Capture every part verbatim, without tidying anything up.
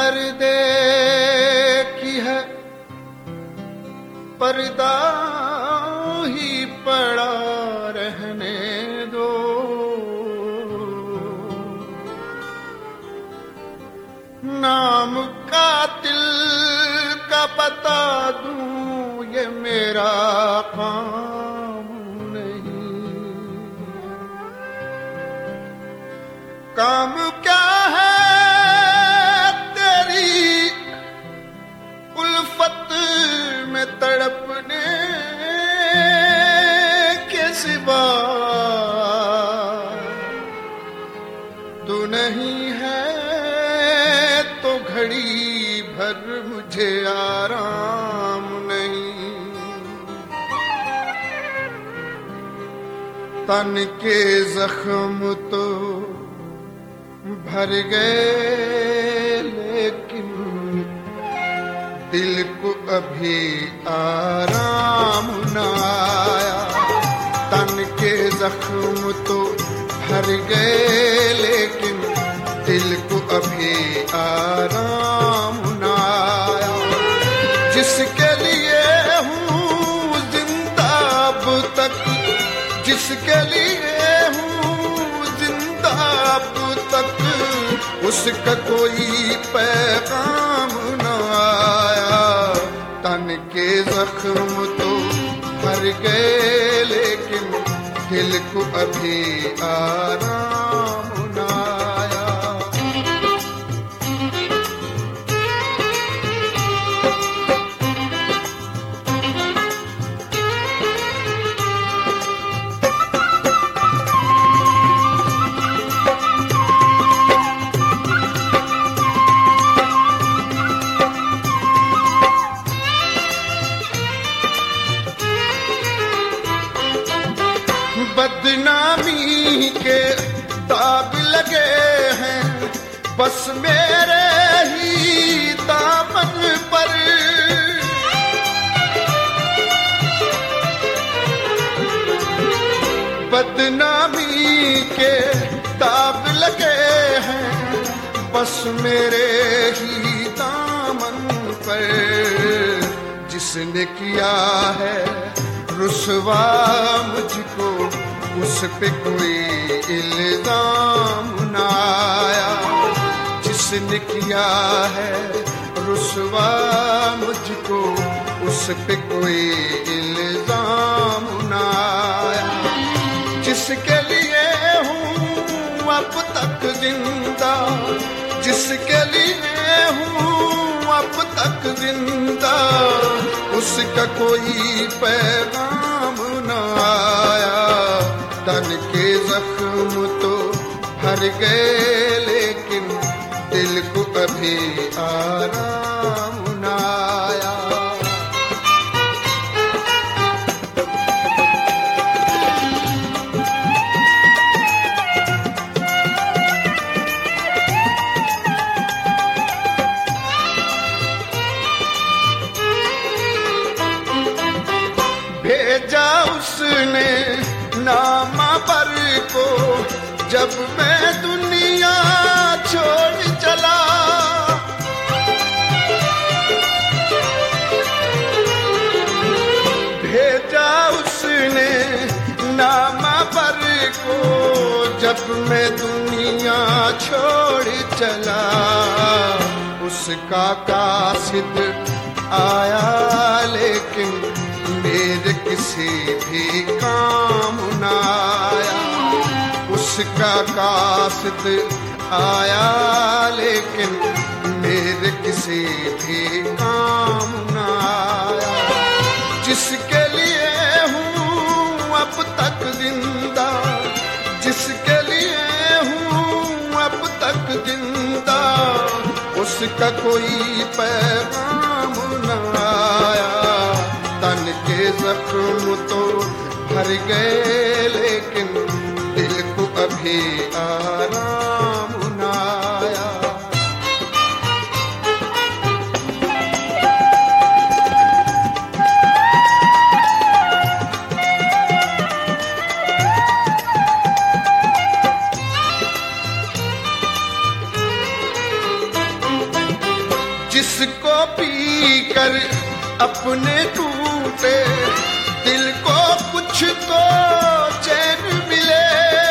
पर्दे की है, पर्दा ही पड़ा रहने दो। नाम कातिल का बता दूं ये मेरा काम नहीं। काम क्या है तेरी उल्फत में तड़पने के सिवा, तू नहीं है तो घड़ी भर मुझे आराम नहीं। तन के जख्म तो भर गए लेकिन दिल को अभी आराम न आया। तन के जख्म तो भर गए लेकिन दिल को अभी आराम न आया। जिसके लिए हूँ जिंदा अब तक, जिसके लिए हूँ जिंदा अब तक, उसका कोई पैगाम न आया। तन के जख्म तो भर गए लेकिन दिल को अभी आराम न आया। बदनामी के दाग लगे हैं बस मेरे ही दामन पर। बदनामी के दाग लगे हैं बस मेरे ही दामन पर। जिसने किया है रुसवा मुझको उस पे कोई इल्जाम न आया। जिसने किया है रुसवा मुझको उस पे कोई इल्जाम न आया। जिसके लिए हूँ अब तक जिंदा, जिसके लिए हूँ अब तक जिंदा, उसका कोई पैगाम न आया। तन के जख्म तो भर गए लेकिन दिल को अभी आराम न आया। भेजा उसने नामा पर को जब मैं दुनिया छोड़ चला। भेजा उसने नामा पर को जब मैं दुनिया छोड़ चला। उसका कासिद आया लेकिन मेरे किसी भी काम न आया। उसका कासिद आया लेकिन मेरे किसी भी काम न आया। जिसके लिए हूँ अब तक जिंदा, जिसके लिए हूँ अब तक जिंदा, उसका कोई पैगाम न आया। तन के जख्म तो भर गए लेकिन दिल को अभी आराम न आया। कर अपने टूटे, दिल को कुछ तो चैन मिले।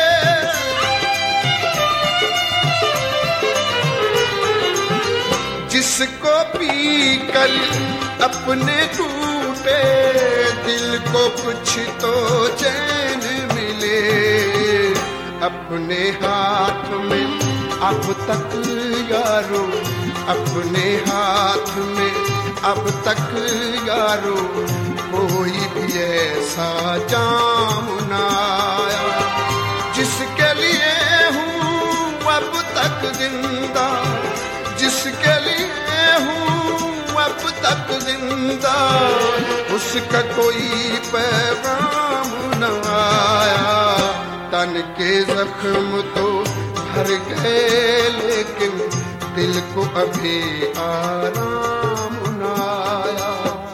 जिसको पी कर अपने टूटे, दिल को कुछ तो चैन मिले। अपने हाथ में अब तक यारो, अपने हाथ में अब तक यारो, कोई भी ऐसा जाम ना आया। जिसके लिए हूँ अब तक जिंदा, जिसके लिए हूँ अब तक जिंदा, उसका कोई पैगाम न आया। तन के जख्म तो भर गए, लेकिन दिल को अभी आराम न आया।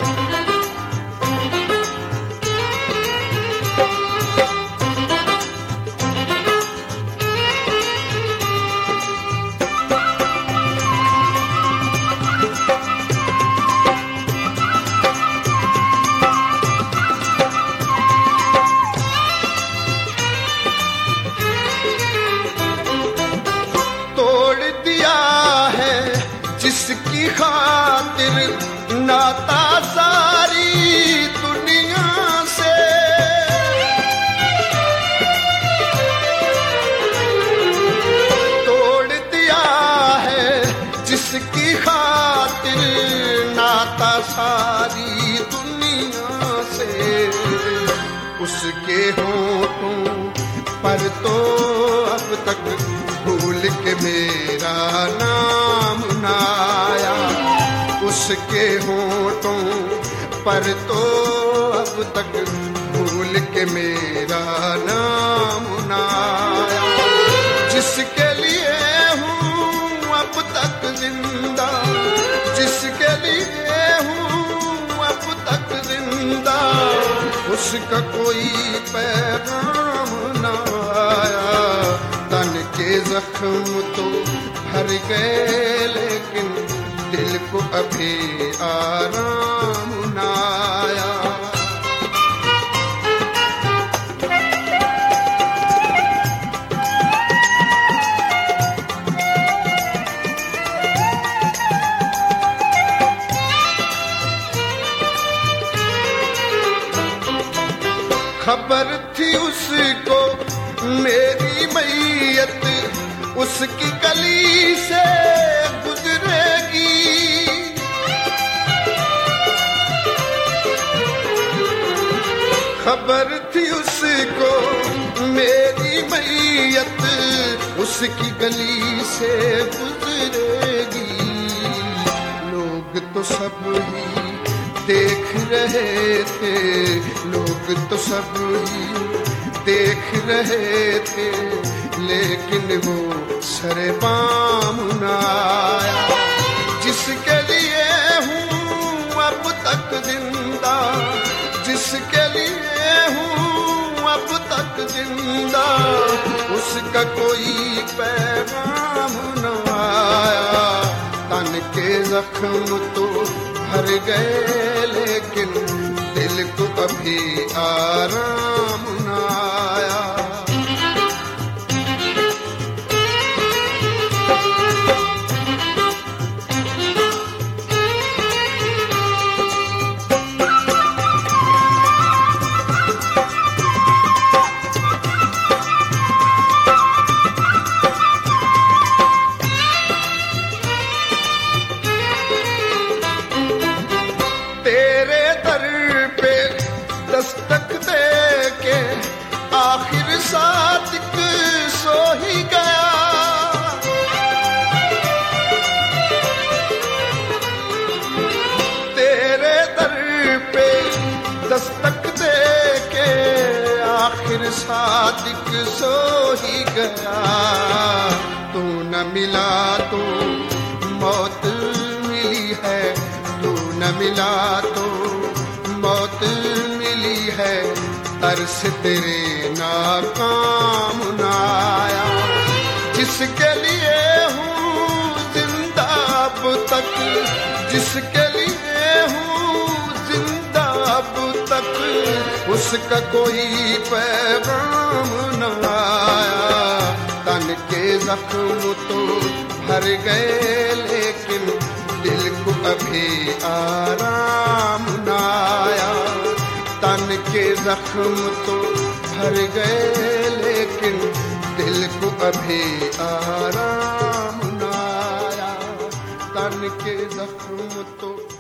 जिसकी खातिर नाता सारी दुनिया से, तोड़ दिया है जिसकी खातिर नाता सारी दुनिया से। उसके होठों पर तो अब तक भूल के मेरा नाम ना आया। उसके होठों पर तो अब तक भूल के मेरा नाम ना आया। जिसके लिए हूँ अब तक जिंदा, जिसके लिए हूँ अब तक जिंदा, उसका कोई पैगाम ना आया। तन के जख्म तो भर गए, लेकिन दिल को अभी आराम ना आया। खबर थी उसको मेरी मैयत उसकी गली से गुजरेगी। खबर थी उसको मेरी मैयत उसकी गली से गुजरेगी। लोग तो सब ही देख रहे थे, लोग तो सब ही देख रहे थे, लेकिन वो सरबाम न आया। जिसके लिए हूँ अब तक जिंदा, जिसके लिए हूँ अब तक जिंदा, उसका कोई पैगाम न आया। तन के जख्म तो भर गए, लेकिन दिल को अभी आराम न आया। दस्तक दे के आखिर सादिक सो ही गया। तेरे दर पे दस्तक दे के आखिर सादिक सो ही गया। तू न मिला तो मौत मिली है, तू न मिला तो मौत मिली है, तरस तेरे नाकाम न आया। जिसके लिए हूँ जिंदा अब तक, जिसके लिए उसका कोई पैगाम न आया। तन के जख्म तो भर गए लेकिन दिल को अभी आराम न आया। तन के जख्म तो भर गए लेकिन दिल को अभी आराम न आया। तन के जख्म तो